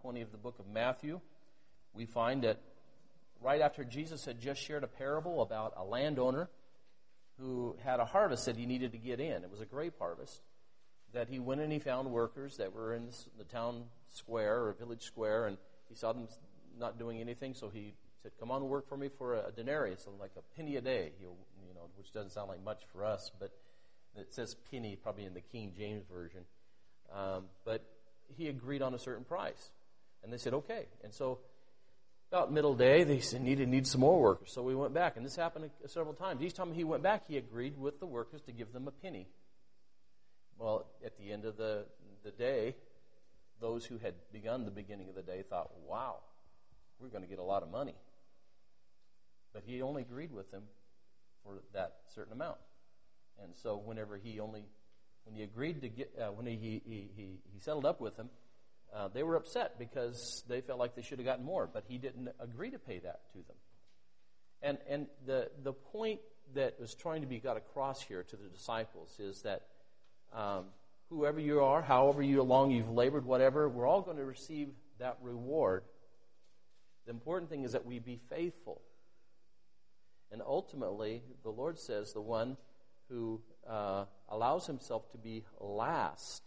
20 of the book of Matthew, we find that right after Jesus had just shared a parable about a landowner who had a harvest that he needed to get in. It was a grape harvest. That he went and he found workers that were in the town square or village square, and he saw them not doing anything, so he said, "Come on, work for me for a denarius, so like a penny a day." Which doesn't sound like much for us, but it says penny probably in the King James version. But he agreed on a certain price, and they said okay. And so about middle day, they said need some more workers. So we went back, and this happened several times. Each time he went back, he agreed with the workers to give them a penny. Well, at the end of the day, those who had begun the beginning of the day thought, wow, we're going to get a lot of money. But he only agreed with them for that certain amount. And so when he agreed to get, when he settled up with them, they were upset because they felt like they should have gotten more, but he didn't agree to pay that to them. And the point that was trying to be got across here to the disciples is that whoever you are, however long you've labored, whatever, we're all going to receive that reward. The important thing is that we be faithful. And ultimately, the Lord says the one who allows himself to be last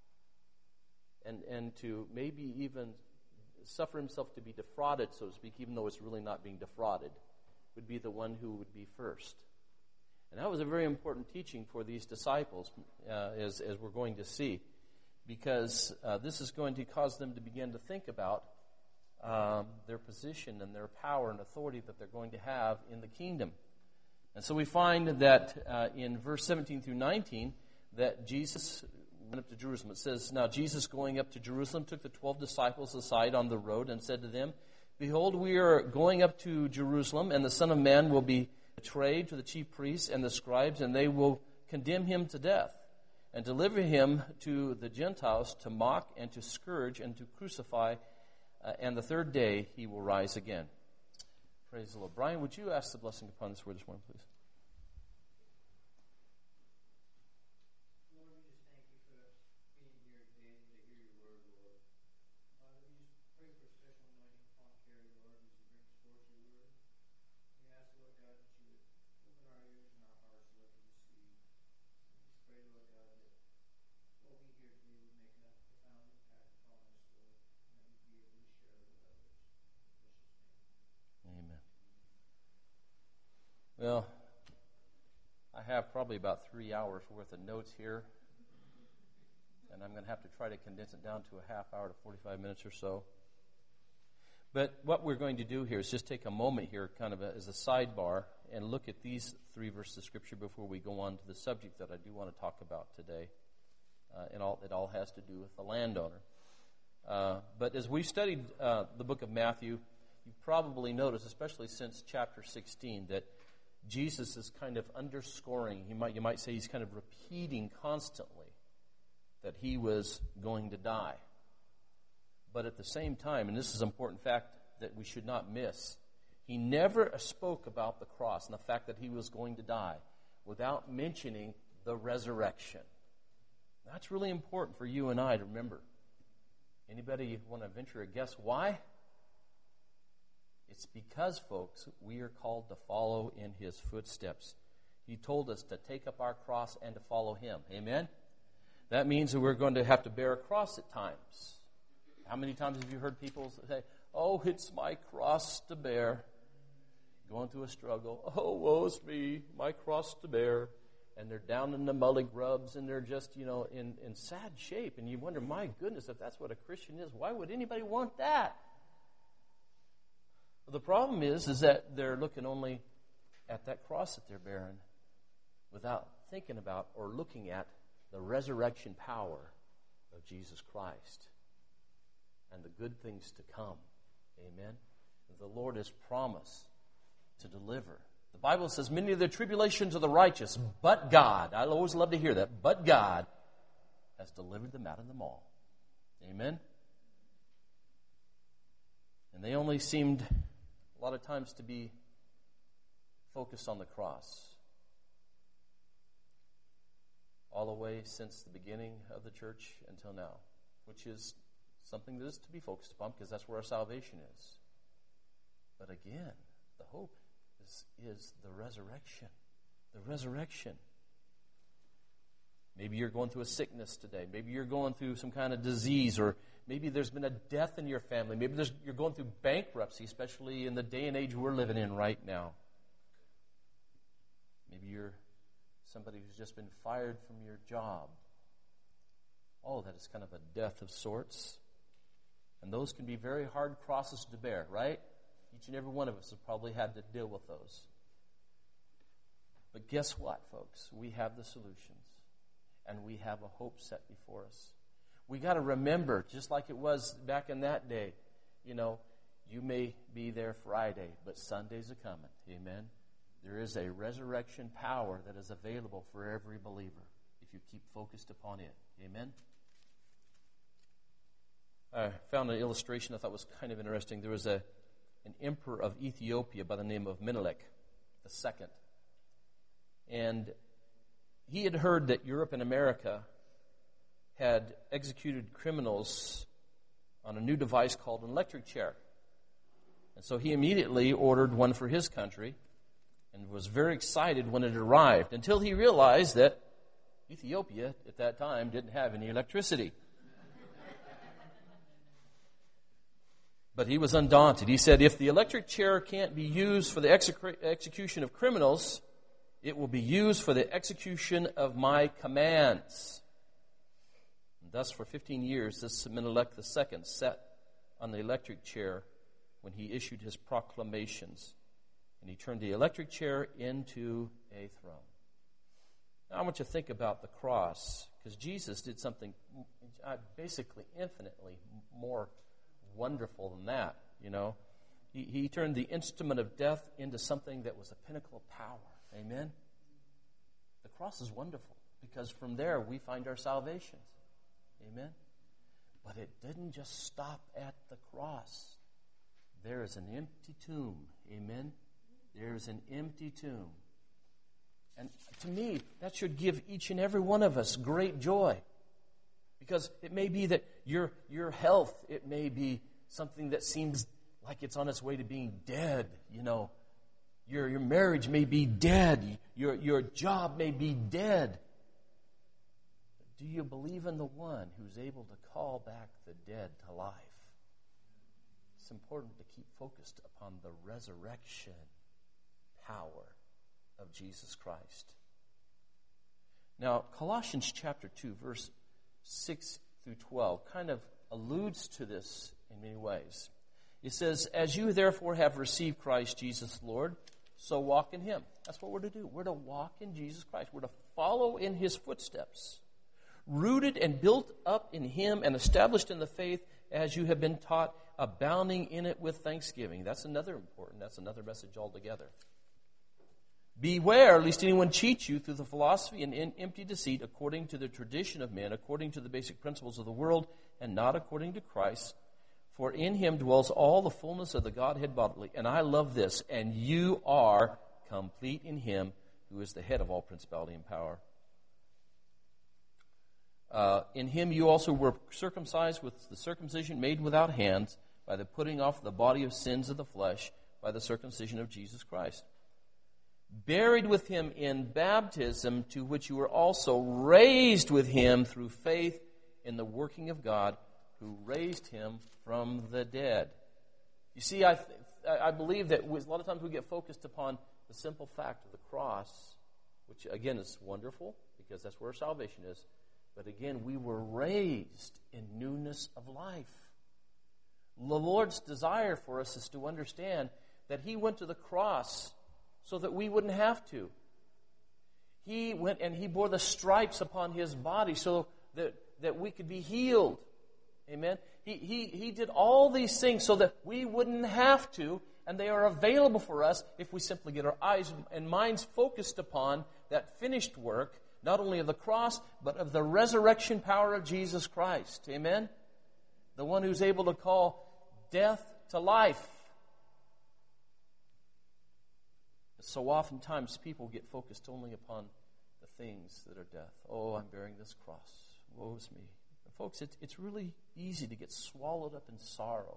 and to maybe even suffer himself to be defrauded, so to speak, even though it's really not being defrauded, would be the one who would be first. And that was a very important teaching for these disciples, as we're going to see, because this is going to cause them to begin to think about their position and their power and authority that they're going to have in the kingdom. And so we find that in verse 17 through 19, that Jesus went up to Jerusalem. It says, "Now Jesus, going up to Jerusalem, took the 12 disciples aside on the road and said to them, 'Behold, we are going up to Jerusalem, and the Son of Man will be betrayed to the chief priests and the scribes, and they will condemn him to death, and deliver him to the Gentiles to mock and to scourge and to crucify, and the third day he will rise again.'" Praise the Lord. Brian, would you ask the blessing upon this word this morning, please? Well, I have probably about 3 hours worth of notes here, and I'm going to have to try to condense it down to a half hour to 45 minutes or so. But what we're going to do here is just take a moment here kind of as a sidebar and look at these 3 verses of Scripture before we go on to the subject that I do want to talk about today. It all has to do with the landowner. But as we studied the book of Matthew, you probably noticed, especially since chapter 16, that Jesus is kind of underscoring, you might say he's kind of repeating constantly that he was going to die. But at the same time, and this is an important fact that we should not miss, he never spoke about the cross and the fact that he was going to die without mentioning the resurrection. That's really important for you and I to remember. Anybody want to venture a guess why? It's because, folks, we are called to follow in his footsteps. He told us to take up our cross and to follow him. Amen? That means that we're going to have to bear a cross at times. How many times have you heard people say, "Oh, it's my cross to bear." Going through a struggle. "Oh, woe's me, my cross to bear." And they're down in the mully grubs, and they're just, in sad shape. And you wonder, my goodness, if that's what a Christian is, why would anybody want that? Well, the problem is that they're looking only at that cross that they're bearing without thinking about or looking at the resurrection power of Jesus Christ and the good things to come. Amen? The Lord has promised to deliver. The Bible says, "Many of the tribulations of the righteous, but God," I always love to hear that, "but God has delivered them out of them all." Amen? And they only seemed a lot of times to be focused on the cross. All the way since the beginning of the church until now, which is something that is to be focused upon because that's where our salvation is. But again, the hope is the resurrection. The resurrection. Maybe you're going through a sickness today. Maybe you're going through some kind of disease, or maybe there's been a death in your family. Maybe you're going through bankruptcy, especially in the day and age we're living in right now. Maybe you're somebody who's just been fired from your job. All of that is kind of a death of sorts. And those can be very hard crosses to bear, right? Each and every one of us have probably had to deal with those. But guess what, folks? We have the solutions. And we have a hope set before us. We got to remember, just like it was back in that day, you may be there Friday, but Sunday's a coming. Amen? There is a resurrection power that is available for every believer if you keep focused upon it. Amen? I found an illustration I thought was kind of interesting. There was an emperor of Ethiopia by the name of Menelik II. And he had heard that Europe and America had executed criminals on a new device called an electric chair. And so he immediately ordered one for his country and was very excited when it arrived, until he realized that Ethiopia at that time didn't have any electricity. But he was undaunted. He said, if the electric chair can't be used for the execution of criminals, it will be used for the execution of my commands. And thus, for 15 years, this Menelik II sat on the electric chair when he issued his proclamations. And he turned the electric chair into a throne. Now, I want you to think about the cross, because Jesus did something basically infinitely more wonderful than that, He turned the instrument of death into something that was a pinnacle of power. Amen? The cross is wonderful because from there we find our salvation. Amen? But it didn't just stop at the cross. There is an empty tomb. Amen? There is an empty tomb. And to me, that should give each and every one of us great joy. Because it may be that your health, it may be something that seems like it's on its way to being dead, Your marriage may be dead. Your job may be dead. But do you believe in the one who's able to call back the dead to life? It's important to keep focused upon the resurrection power of Jesus Christ. Now, Colossians chapter 2, verse 6 through 12 kind of alludes to this in many ways. It says, as you therefore have received Christ Jesus Lord, so walk in Him. That's what we're to do. We're to walk in Jesus Christ. We're to follow in His footsteps. Rooted and built up in Him and established in the faith as you have been taught, abounding in it with thanksgiving. That's another message altogether. Beware, lest anyone cheat you through the philosophy and empty deceit, according to the tradition of men, according to the basic principles of the world, and not according to Christ. For in Him dwells all the fullness of the Godhead bodily. And I love this. And you are complete in Him, who is the head of all principality and power. In Him you also were circumcised with the circumcision made without hands, by the putting off the body of sins of the flesh, by the circumcision of Jesus Christ. Buried with Him in baptism, to which you were also raised with Him through faith in the working of God, who raised Him from the dead. You see, I believe that a lot of times we get focused upon the simple fact of the cross, which again is wonderful because that's where our salvation is. But again, we were raised in newness of life. The Lord's desire for us is to understand that He went to the cross so that we wouldn't have to. He went and He bore the stripes upon His body so that we could be healed. Amen? He did all these things so that we wouldn't have to, and they are available for us if we simply get our eyes and minds focused upon that finished work, not only of the cross, but of the resurrection power of Jesus Christ. Amen? The one who's able to call death to life. So oftentimes people get focused only upon the things that are death. Oh, I'm bearing this cross. Woe is me. Folks, it's really easy to get swallowed up in sorrow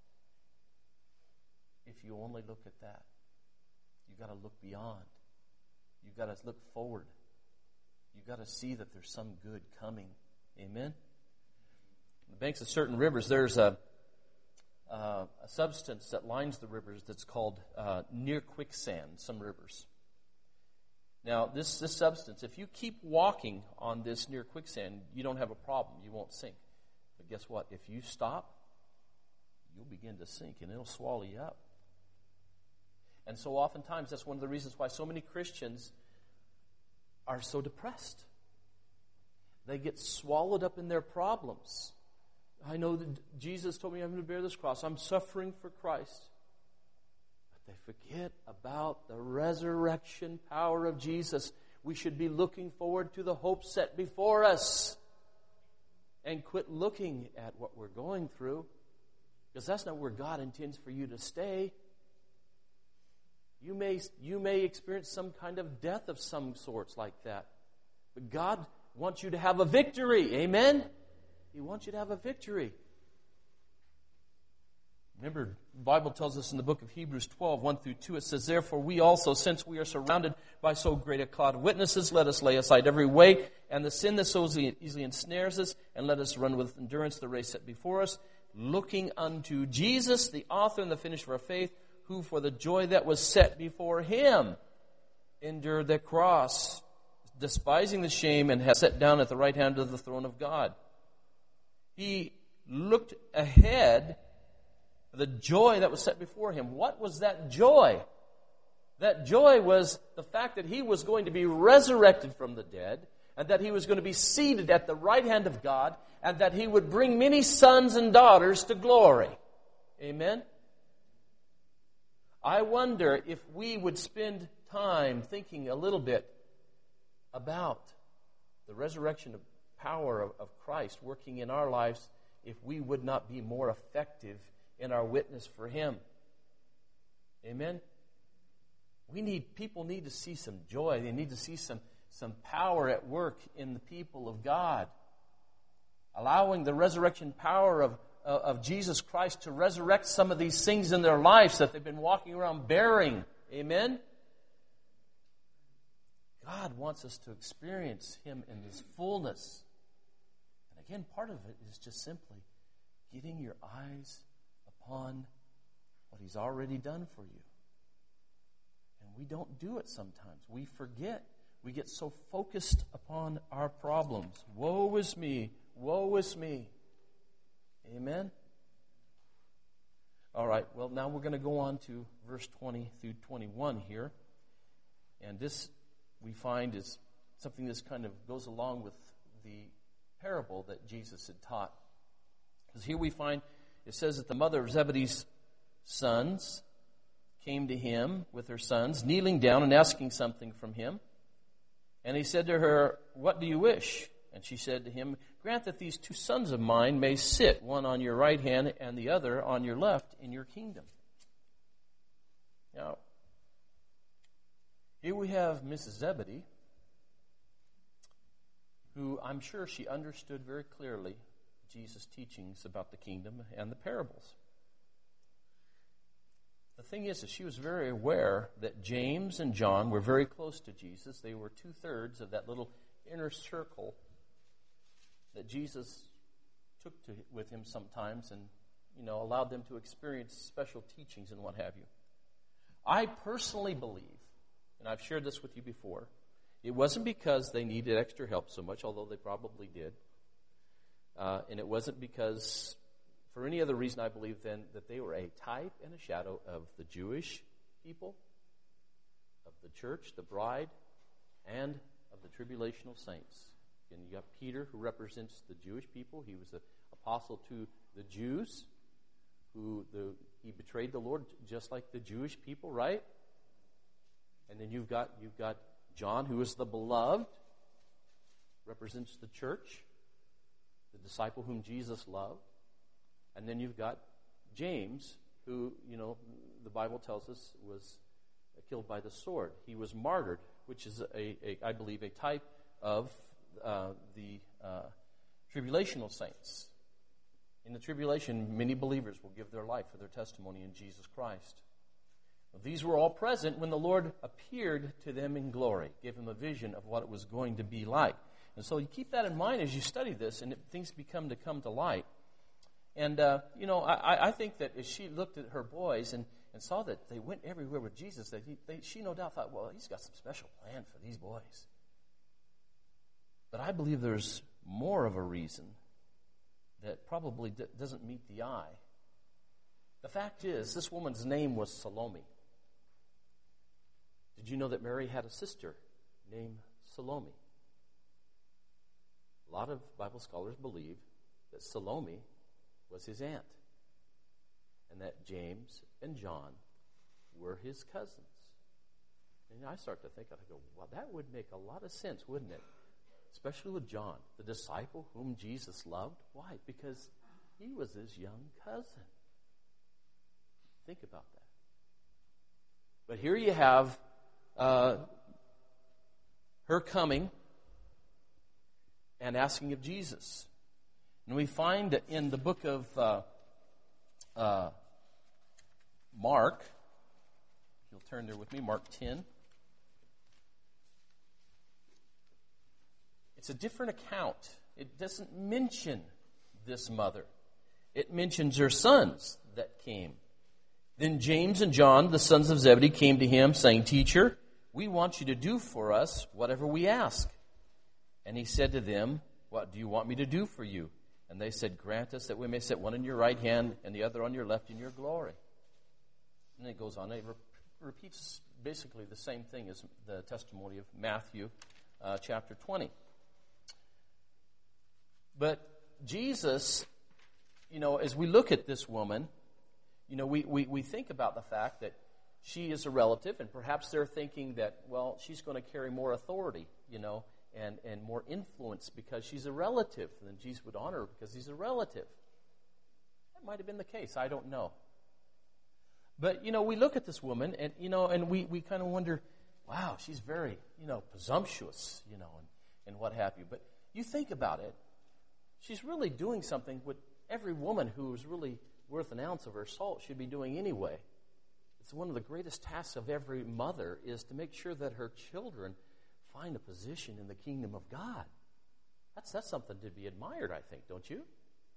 if you only look at that. You've got to look beyond. You've got to look forward. You've got to see that there's some good coming. Amen? On the banks of certain rivers, there's a substance that lines the rivers that's called near quicksand, some rivers. Now, this substance, if you keep walking on this near quicksand, you don't have a problem. You won't sink. But guess what? If you stop, you'll begin to sink, and it'll swallow you up. And so oftentimes, that's one of the reasons why so many Christians are so depressed. They get swallowed up in their problems. I know that Jesus told me I'm going to bear this cross. I'm suffering for Christ. But they forget about the resurrection power of Jesus. We should be looking forward to the hope set before us. And quit looking at what we're going through. Because that's not where God intends for you to stay. You may experience some kind of death of some sorts like that. But God wants you to have a victory. Amen? He wants you to have a victory. Remember, the Bible tells us in the book of Hebrews 12, 1 through 2, it says, "Therefore we also, since we are surrounded by so great a cloud of witnesses, let us lay aside every weight and the sin that so easily ensnares us, and let us run with endurance the race set before us, looking unto Jesus, the author and the finisher of our faith, who for the joy that was set before him endured the cross, despising the shame, and has sat down at the right hand of the throne of God." He looked ahead for the joy that was set before him. What was that joy? That joy was the fact that he was going to be resurrected from the dead, and that he was going to be seated at the right hand of God, and that he would bring many sons and daughters to glory. Amen? I wonder if we would spend time thinking a little bit about the resurrection of power of Christ working in our lives, if we would not be more effective in our witness for him. Amen? People need to see some joy. They need to see some power at work in the people of God. Allowing the resurrection power of Jesus Christ to resurrect some of these things in their lives that they've been walking around bearing. Amen? God wants us to experience him in his fullness. And again, part of it is just simply getting your eyes upon what he's already done for you. And we don't do it sometimes. We forget. We get so focused upon our problems. Woe is me. Woe is me. Amen? All right, well, now we're going to go on to verse 20 through 21 here. And this, we find, is something that kind of goes along with the parable that Jesus had taught. Because here we find, it says that the mother of Zebedee's sons came to him with her sons, kneeling down and asking something from him. And he said to her, "What do you wish?" And she said to him, "Grant that these two sons of mine may sit, one on your right hand and the other on your left, in your kingdom." Now, here we have Mrs. Zebedee, who I'm sure she understood very clearly Jesus' teachings about the kingdom and the parables. The thing is that she was very aware that James and John were very close to Jesus. They were 2/3 of that little inner circle that Jesus took with him sometimes and, allowed them to experience special teachings and what have you. I personally believe, and I've shared this with you before, it wasn't because they needed extra help so much, although they probably did. And it wasn't because, for any other reason, I believe then that they were a type and a shadow of the Jewish people, of the church, the bride, and of the tribulational saints. And you got Peter, who represents the Jewish people. He was an apostle to the Jews, he betrayed the Lord just like the Jewish people, right? And then you've got John, who is the beloved, represents the church, the disciple whom Jesus loved. And then you've got James, who, the Bible tells us was killed by the sword. He was martyred, which is I believe, a type of the tribulational saints. In the tribulation, many believers will give their life for their testimony in Jesus Christ. Well, these were all present when the Lord appeared to them in glory, gave them a vision of what it was going to be like. And so you keep that in mind as you study this, and things come to light. And, I think that as she looked at her boys and saw that they went everywhere with Jesus, that she no doubt thought, well, he's got some special plan for these boys. But I believe there's more of a reason that probably doesn't meet the eye. The fact is, this woman's name was Salome. Did you know that Mary had a sister named Salome? A lot of Bible scholars believe that Salome was his aunt, and that James and John were his cousins. And I start to think, I go, well, that would make a lot of sense, wouldn't it? Especially with John, the disciple whom Jesus loved. Why? Because he was his young cousin. Think about that. But here you have her coming and asking of Jesus. And we find that in the book of Mark, if you'll turn there with me, Mark 10. It's a different account. It doesn't mention this mother. It mentions her sons that came. Then James and John, the sons of Zebedee, came to him, saying, Teacher, we want you to do for us whatever we ask. And he said to them, What do you want me to do for you? And they said, Grant us that we may set one in your right hand and the other on your left in your glory. And it goes on. It repeats basically the same thing as the testimony of Matthew chapter 20. But Jesus, as we look at this woman, we think about the fact that she is a relative, and perhaps they're thinking that, well, she's going to carry more authority, and more influence because she's a relative, and then Jesus would honor her because he's a relative. That might have been the case. I don't know. But, we look at this woman, and we kind of wonder, wow, she's very, presumptuous, and what have you. But you think about it, she's really doing something what every woman who is really worth an ounce of her salt should be doing anyway. It's one of the greatest tasks of every mother is to make sure that her children find a position in the kingdom of God. That's something to be admired, I think, don't you?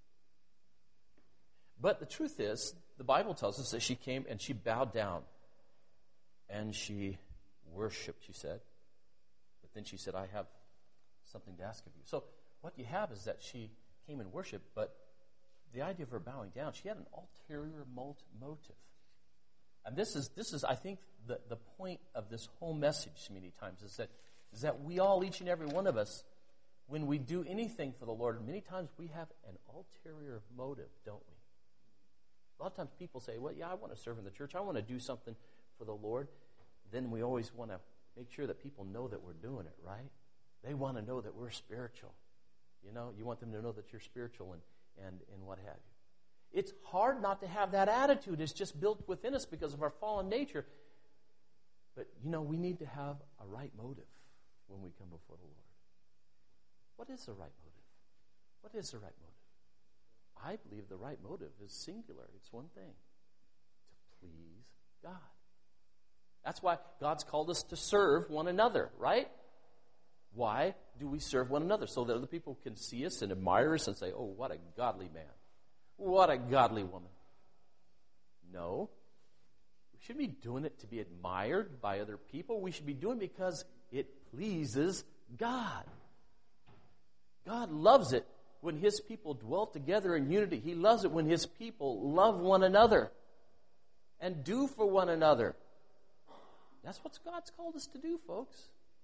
But the truth is, the Bible tells us that she came and she bowed down and she worshiped, she said. But then she said, I have something to ask of you. So what you have is that she came and worshiped, but the idea of her bowing down, she had an ulterior motive. And this is I think, the point of this whole message many times is that we all, each and every one of us, when we do anything for the Lord, many times we have an ulterior motive, don't we? A lot of times people say, well, yeah, I want to serve in the church. I want to do something for the Lord. Then we always want to make sure that people know that we're doing it, right? They want to know that we're spiritual. You want them to know that you're spiritual and what have you. It's hard not to have that attitude. It's just built within us because of our fallen nature. But, we need to have a right motive when we come before the Lord. What is the right motive? What is the right motive? I believe the right motive is singular. It's one thing: to please God. That's why God's called us to serve one another, right? Why do we serve one another? So that other people can see us and admire us and say, oh, what a godly man. What a godly woman. No. We shouldn't be doing it to be admired by other people. We should be doing it because it pleases God. God loves it when His people dwell together in unity. He loves it when His people love one another and do for one another. That's what God's called us to do, folks.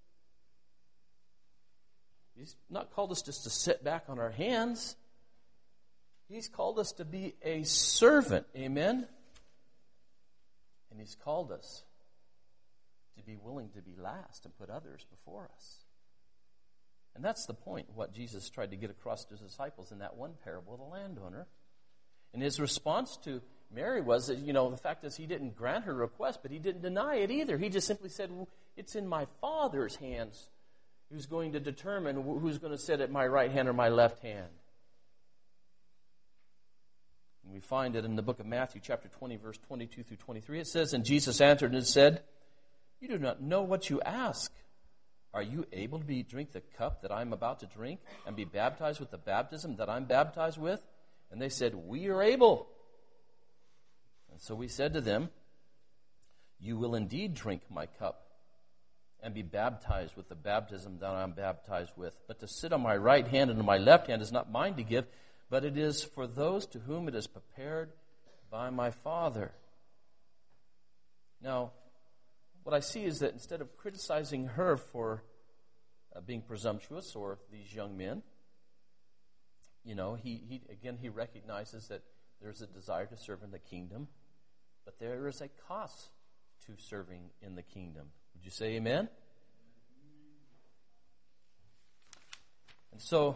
He's not called us just to sit back on our hands. He's called us to be a servant. Amen? And He's called us to be willing to be last and put others before us. And that's the point, what Jesus tried to get across to His disciples in that one parable of the landowner. And His response to Mary was that, the fact is He didn't grant her request, but He didn't deny it either. He just simply said, well, it's in my Father's hands who's going to determine who's going to sit at my right hand or my left hand. And we find it in the book of Matthew, chapter 20, verse 22 through 23. It says, "And Jesus answered and said, 'You do not know what you ask. Are you able to drink the cup that I am about to drink and be baptized with the baptism that I'm baptized with?' And they said, 'We are able.' And so we said to them, 'You will indeed drink my cup and be baptized with the baptism that I am baptized with. But to sit on my right hand and on my left hand is not mine to give, but it is for those to whom it is prepared by my Father.'" Now, what I see is that instead of criticizing her for being presumptuous, or these young men, he recognizes that there's a desire to serve in the kingdom, but there is a cost to serving in the kingdom. Would you say amen? And so,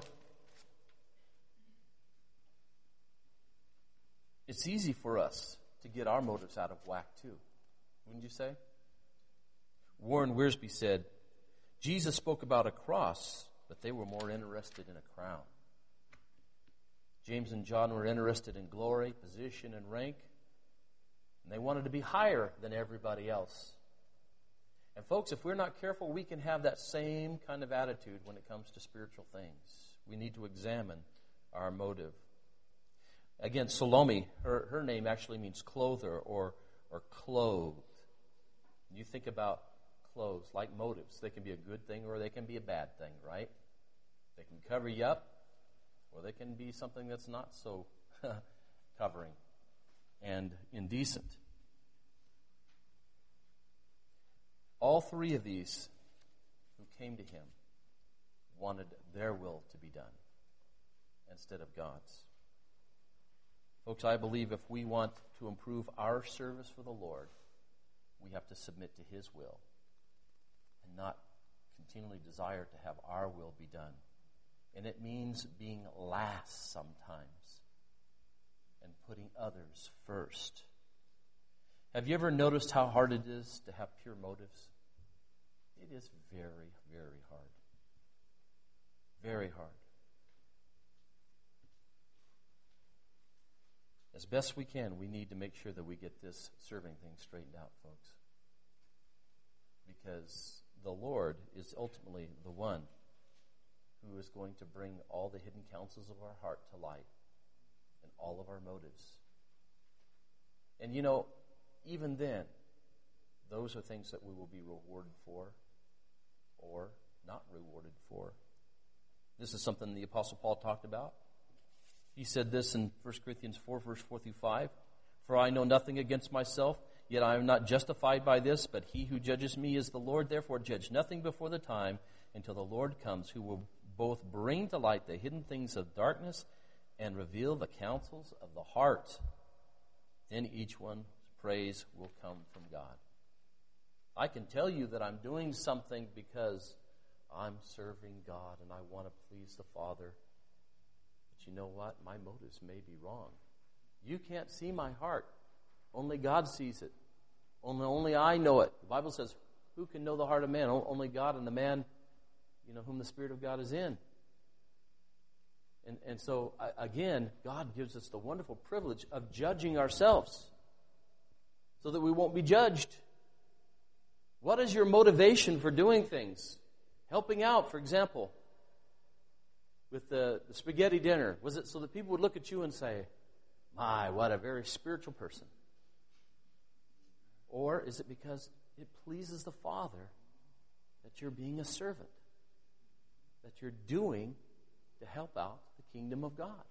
it's easy for us to get our motives out of whack too. Wouldn't you say? Warren Wiersbe said, "Jesus spoke about a cross, but they were more interested in a crown. James and John were interested in glory, position, and rank, and they wanted to be higher than everybody else." And folks, if we're not careful, we can have that same kind of attitude when it comes to spiritual things. We need to examine our motive. Again, Salome, her name actually means clother or clothed. You think about clothes like motives. They can be a good thing or they can be a bad thing, right? They can cover you up or they can be something that's not so covering and indecent. All three of these who came to him wanted their will to be done instead of God's. Folks, I believe if we want to improve our service for the Lord, we have to submit to his will and not continually desire to have our will be done. And it means being last sometimes and putting others first. Have you ever noticed how hard it is to have pure motives? It is very, very hard. Very hard. As best we can, we need to make sure that we get this serving thing straightened out, folks. Because the Lord is ultimately the one who is going to bring all the hidden counsels of our heart to light and all of our motives. And even then, those are things that we will be rewarded for or not rewarded for. This is something the Apostle Paul talked about. He said this in 1 Corinthians 4, verse 4 through 5. "For I know nothing against myself, yet I am not justified by this, but he who judges me is the Lord. Therefore judge nothing before the time until the Lord comes, who will both bring to light the hidden things of darkness and reveal the counsels of the heart. Then each one's praise will come from God." I can tell you that I'm doing something because I'm serving God and I want to please the Father. But you know what? My motives may be wrong. You can't see my heart. Only God sees it. Only I know it. The Bible says, who can know the heart of man? Only God and the man, whom the Spirit of God is in. And so, again, God gives us the wonderful privilege of judging ourselves so that we won't be judged. What is your motivation for doing things? Helping out, for example, with the spaghetti dinner. Was it so that people would look at you and say, "My, what a very spiritual person"? Or is it because it pleases the Father that you're being a servant, that you're doing to help out the kingdom of God?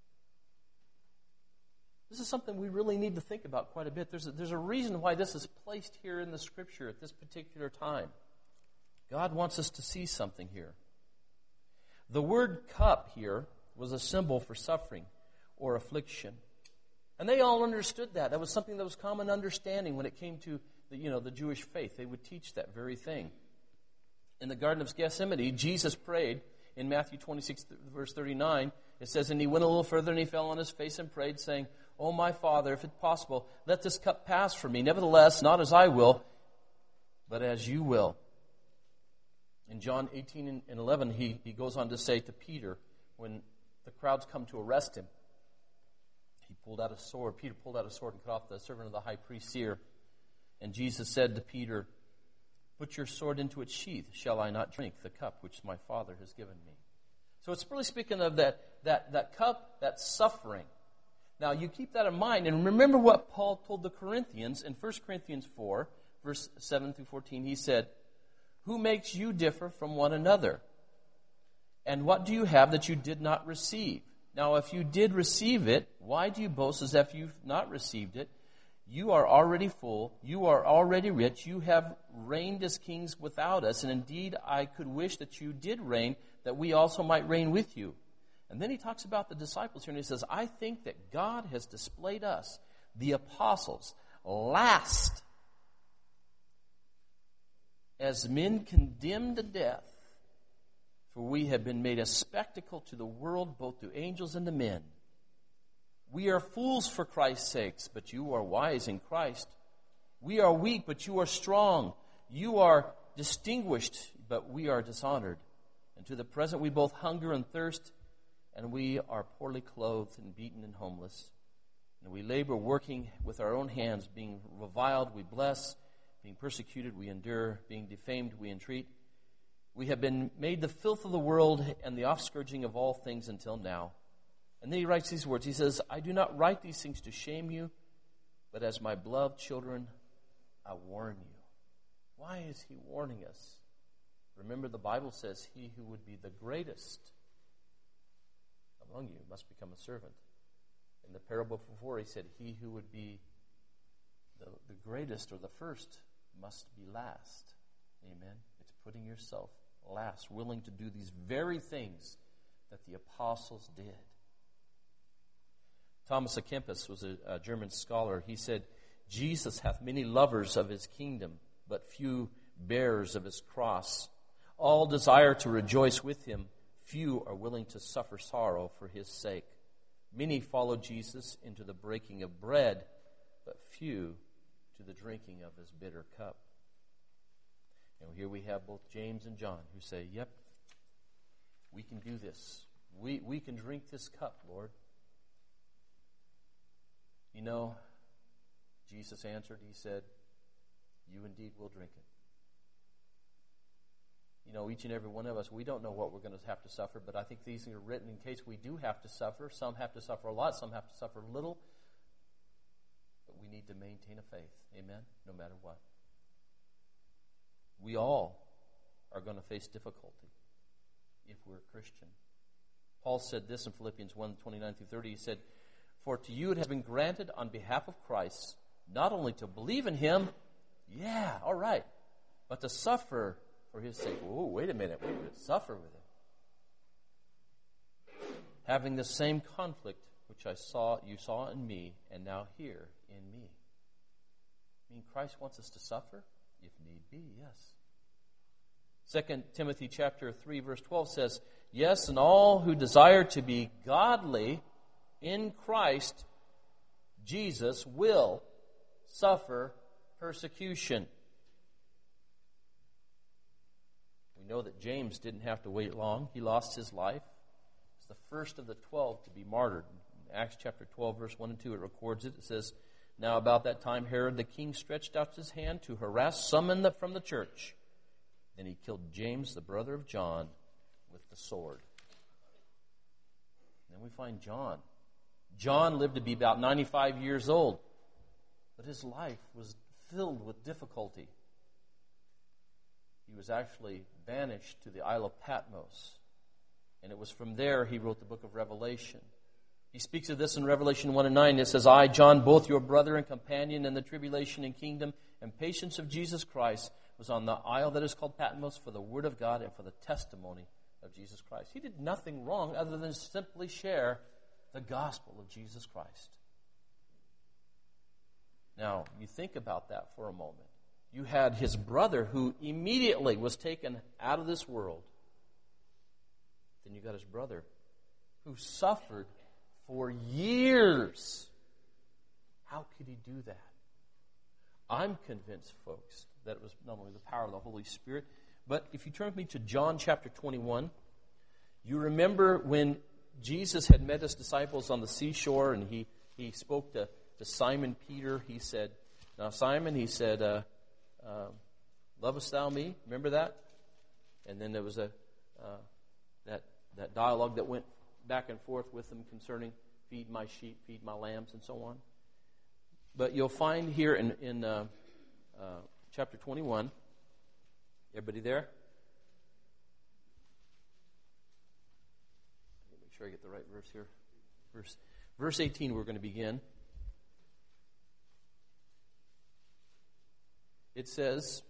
This is something we really need to think about quite a bit. There's a reason why this is placed here in the Scripture at this particular time. God wants us to see something here. The word cup here was a symbol for suffering or affliction. And they all understood that. That was something that was common understanding when it came to the Jewish faith. They would teach that very thing. In the Garden of Gethsemane, Jesus prayed in Matthew 26, verse 39. It says, "And he went a little further and he fell on his face and prayed, saying, 'O my Father, if it's possible, let this cup pass from me. Nevertheless, not as I will, but as you will.'" In John 18 and 11, he goes on to say to Peter, when the crowds come to arrest him, He pulled out a sword. Peter pulled out a sword and cut off the servant of the high priest's ear. And Jesus said to Peter, "Put your sword into its sheath. Shall I not drink the cup which my Father has given me?" So it's really speaking of that cup, that suffering. Now, you keep that in mind, and remember what Paul told the Corinthians in 1 Corinthians 4, verse 7 through 14. He said, "Who makes you differ from one another? And what do you have that you did not receive? Now, if you did receive it, why do you boast as if you've not received it? You are already full. You are already rich. You have reigned as kings without us. And indeed, I could wish that you did reign, that we also might reign with you." And then he talks about the disciples here, and he says, "I think that God has displayed us, the apostles, last as men condemned to death. For we have been made a spectacle to the world, both to angels and to men. We are fools for Christ's sakes, but you are wise in Christ. We are weak, but you are strong. You are distinguished, but we are dishonored. And to the present we both hunger and thirst, and we are poorly clothed and beaten and homeless. And we labor, working with our own hands, being reviled, we bless, being persecuted, we endure, being defamed, we entreat. We have been made the filth of the world and the offscourging of all things until now." And then he writes these words. He says, "I do not write these things to shame you, but as my beloved children, I warn you." Why is he warning us? Remember, the Bible says, "He who would be the greatest among you must become a servant." In the parable before, he said, "He who would be the greatest or the first must be last." Amen. It's putting yourself last, willing to do these very things that the apostles did. Thomas à Kempis was a German scholar. He said, "Jesus hath many lovers of his kingdom, but few bearers of his cross. All desire to rejoice with him. Few are willing to suffer sorrow for his sake. Many follow Jesus into the breaking of bread, but few to the drinking of his bitter cup." And here we have both James and John who say, "Yep, we can do this. We can drink this cup, Lord." You know, Jesus answered, he said, "You indeed will drink it." You know, each and every one of us, we don't know what we're going to have to suffer, but I think these are written in case we do have to suffer. Some have to suffer a lot, some have to suffer little. But we need to maintain a faith, amen, no matter what. We all are going to face difficulty if we're a Christian. Paul said this in Philippians 1:29 through 30. He said, "For to you it has been granted on behalf of Christ, not only to believe in him," yeah, all right, "but to suffer for his sake." Oh, wait a minute, suffer with him. "Having the same conflict which you saw in me, and now hear in me." I mean, Christ wants us to suffer? If need be, yes. 2 Timothy chapter 3, verse 12 says, "Yes, and all who desire to be godly in Christ Jesus will suffer persecution." We know that James didn't have to wait long. He lost his life. He was the first of the 12 to be martyred. In Acts chapter 12, verse 1 and 2, it records it. It says, "Now about that time Herod the king stretched out his hand to harass some from the church. Then he killed James, the brother of John, with the sword." And then we find John. John lived to be about 95 years old, but his life was filled with difficulty. He was actually banished to the Isle of Patmos, and it was from there he wrote the book of Revelation. He speaks of this in Revelation 1:9. It says, "I, John, both your brother and companion in the tribulation and kingdom and patience of Jesus Christ, was on the isle that is called Patmos for the word of God and for the testimony of Jesus Christ." He did nothing wrong other than simply share the gospel of Jesus Christ. Now, you think about that for a moment. You had his brother who immediately was taken out of this world. Then you got his brother who suffered for years. How could he do that? I'm convinced, folks, that it was not only the power of the Holy Spirit, but if you turn with me to John chapter 21, you remember when Jesus had met his disciples on the seashore and he he spoke to Simon Peter. He said, now Simon, he said, lovest thou me? Remember that? And then there was that dialogue that went back and forth with him concerning feed my sheep, feed my lambs, and so on. But you'll find here in chapter 21, everybody there? Let me make sure I get the right verse here. Verse 18 we're going to begin. It says,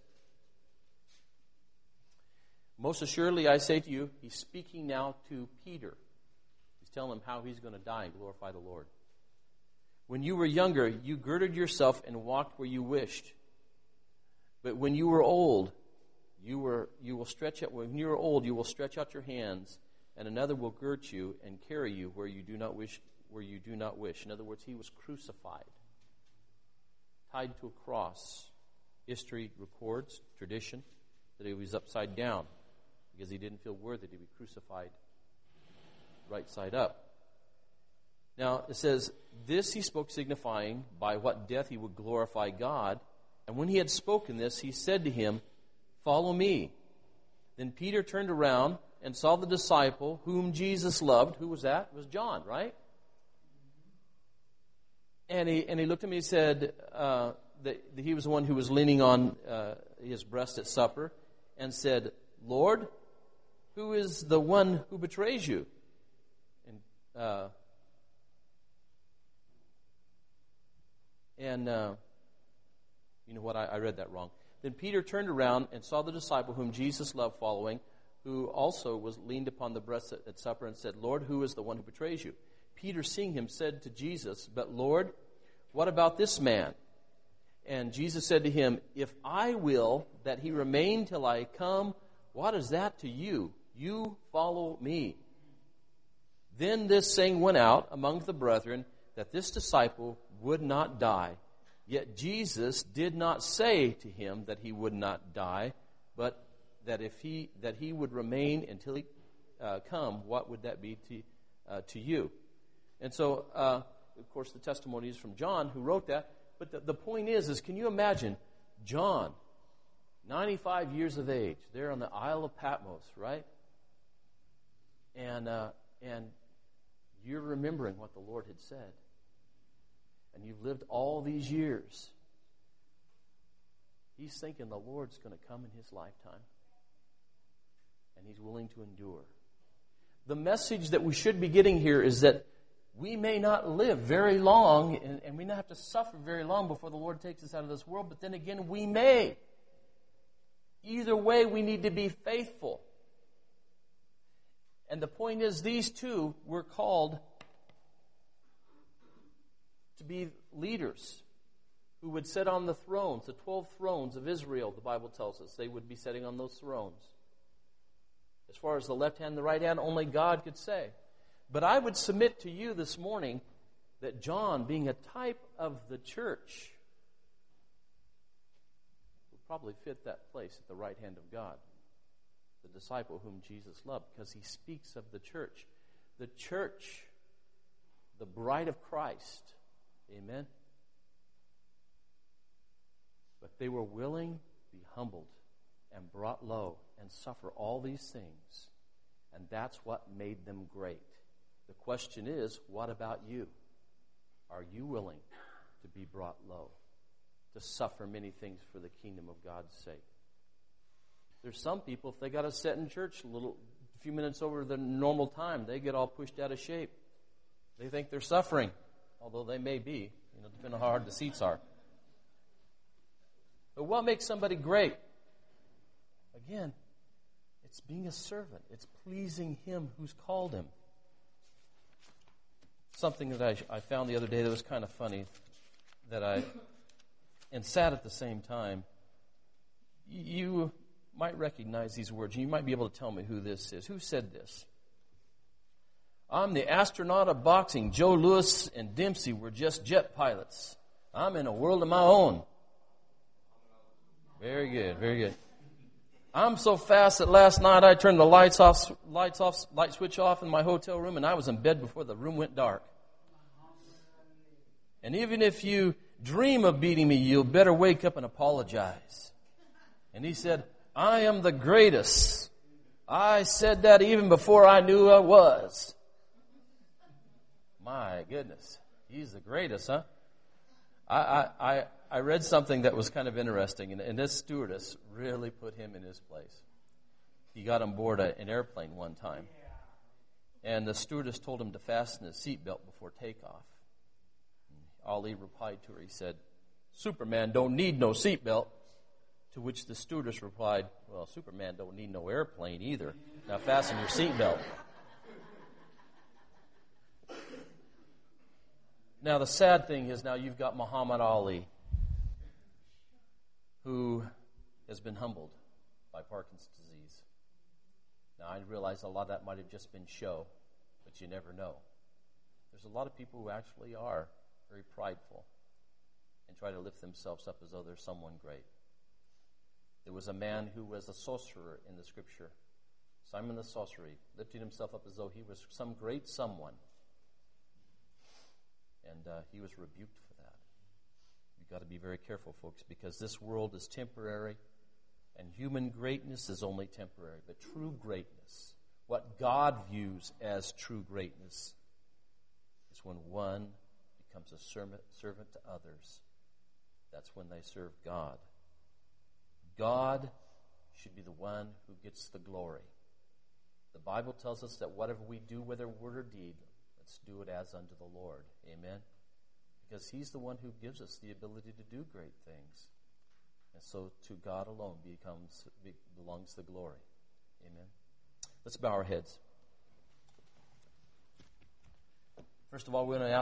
most assuredly I say to you, he's speaking now to Peter. He's telling him how he's going to die and glorify the Lord. When you were younger, you girded yourself and walked where you wished. But when you were old, you will stretch out your hands, and another will gird you and carry you where you do not wish. In other words, he was crucified, tied to a cross. History records, tradition, that he was upside down because he didn't feel worthy to be crucified right side up. Now, it says, this he spoke signifying by what death he would glorify God. And when he had spoken this, he said to him, follow me. Then Peter turned around and saw the disciple whom Jesus loved. Who was that? It was John, right? And he looked at me and said, that he was the one who was leaning on his breast at supper, and said, Lord, who is the one who betrays you? And you know what? I read that wrong. Then Peter turned around and saw the disciple whom Jesus loved following, who also was leaned upon the breast at supper, and said, Lord, who is the one who betrays you? Peter, seeing him, said to Jesus, but Lord, what about this man? And Jesus said to him, if I will that he remain till I come, what is that to you? You follow me. Then this saying went out among the brethren, that this disciple would not die. Yet Jesus did not say to him that he would not die, but that he would remain until he come. What would that be to you? And so, of course, the testimony is from John, who wrote that. But the point is can you imagine John, 95 years of age, there on the Isle of Patmos, right? And you're remembering what the Lord had said. And you've lived all these years. He's thinking the Lord's going to come in his lifetime. And he's willing to endure. The message that we should be getting here is that we may not live very long, and we not have to suffer very long before the Lord takes us out of this world, but then again, we may. Either way, we need to be faithful. And the point is, these two were called to be leaders who would sit on the thrones, the 12 thrones of Israel, the Bible tells us. They would be sitting on those thrones. As far as the left hand and the right hand, only God could say. But I would submit to you this morning that John, being a type of the church, would probably fit that place at the right hand of God, the disciple whom Jesus loved, because he speaks of the church. The church, the bride of Christ. Amen? But they were willing to be humbled and brought low and suffer all these things. And that's what made them great. The question is, what about you? Are you willing to be brought low, to suffer many things for the kingdom of God's sake? There's some people, if they got to sit in church a few minutes over the normal time, they get all pushed out of shape. They think they're suffering, although they may be, depending on how hard the seats are. But what makes somebody great? Again, it's being a servant. It's pleasing him who's called him. Something that I found the other day that was kind of funny, and sad at the same time. You might recognize these words. You might be able to tell me who this is. Who said this? I'm the astronaut of boxing. Joe Louis and Dempsey were just jet pilots. I'm in a world of my own. Very good, very good. I'm so fast that last night I turned the light switch off in my hotel room, and I was in bed before the room went dark. And even if you dream of beating me, you'll better wake up and apologize. And he said, I am the greatest. I said that even before I knew I was. My goodness. He's the greatest, huh? I read something that was kind of interesting, and this stewardess really put him in his place. He got on board an airplane one time, and the stewardess told him to fasten his seatbelt before takeoff. Ali replied to her, he said, Superman don't need no seatbelt. To which the stewardess replied, well, Superman don't need no airplane either. Now fasten your seatbelt. Now the sad thing is now you've got Muhammad Ali, who has been humbled by Parkinson's disease. Now I realize a lot of that might have just been show, but you never know. There's a lot of people who actually are very prideful and try to lift themselves up as though they're someone great. There was a man who was a sorcerer in the scripture, Simon the sorcerer, lifting himself up as though he was some great someone. And he was rebuked for that. You've got to be very careful, folks, because this world is temporary, and human greatness is only temporary. But true greatness, what God views as true greatness, is when one becomes a servant to others. That's when they serve God. God should be the one who gets the glory. The Bible tells us that whatever we do, whether word or deed, let's do it as unto the Lord. Amen? Because He's the one who gives us the ability to do great things. And so to God alone belongs the glory. Amen? Let's bow our heads. First of all, we're going to ask